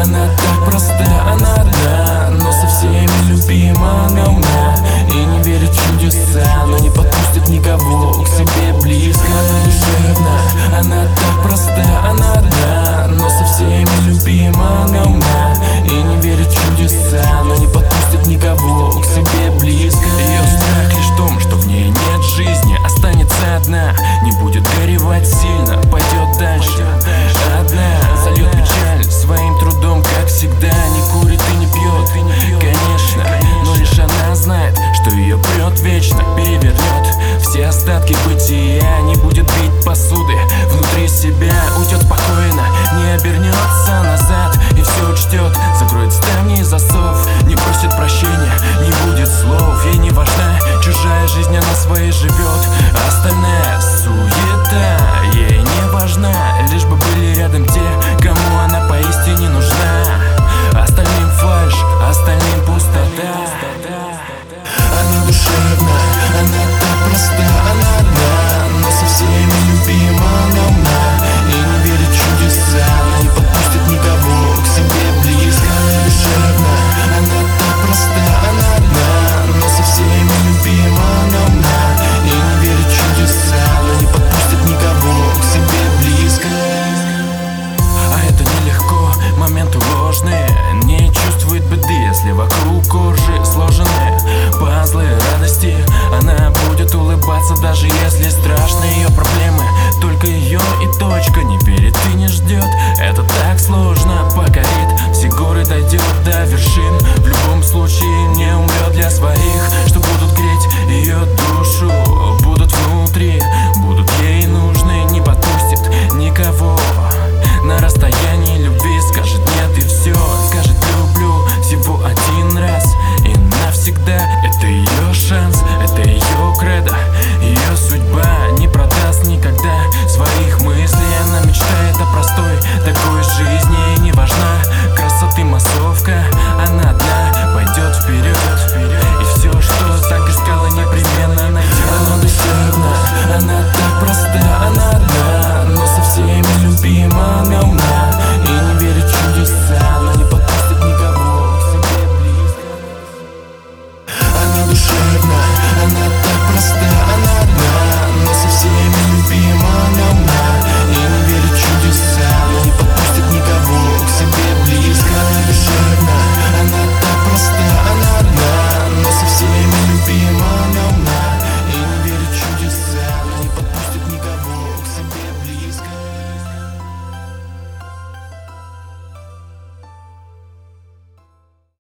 Она так проста, она одна, но со всеми любима она умна и не верит в чудеса, но не подпустит никого к себе близко. Она душевна, она так проста, она одна, но со всеми любима она умна и не верит в чудеса, но не подпустит никого к себе близко. Ее страх лишь в том, что в ней нет жизни, останется одна, не будет горевать сильно, пойдет дальше одна, зальет печаль своим трудом, как всегда. Не курит и не пьет, конечно, но лишь она знает, что ее прет вечно, перевернет все остатки бытия. Не будет бить посуды внутри себя, уйдет спокойно, не обернется назад и все учтет, закроет ставни и засов, не просит прощения, не будет слов. Ей не важна чужая жизнь, она своей живет, а остальная суета ей не важна, лишь бы были рядом те, кому она поистине нужна. Остальным фальшь, остальным пустота. Она душевна, она так проста, она одна, но со всеми любима она умна и не верит в чудеса, но не подпустит никого к себе близко. Она душевна, она так проста, она одна, но со всеми любима она умна и не верит в чудеса, но не подпустит никого к себе близко. А это нелегко, моменты ложные, не чувствует беды, если вокруг кожи сложены пазлы радости. Она будет улыбаться, даже если страшны ее проблемы, только ее и точка. Не верит и не ждет, это так сложно, покорит все горы, дойдет до вершин. В любом случае не умрет для своих, что будут греть ее душу, будут внутри, будут ей нужны, не подпустит никого на расстоянии любви. Скажет нет и все, скажет люблю всего один раз и навсегда. Это ее шанс, это ее кредо,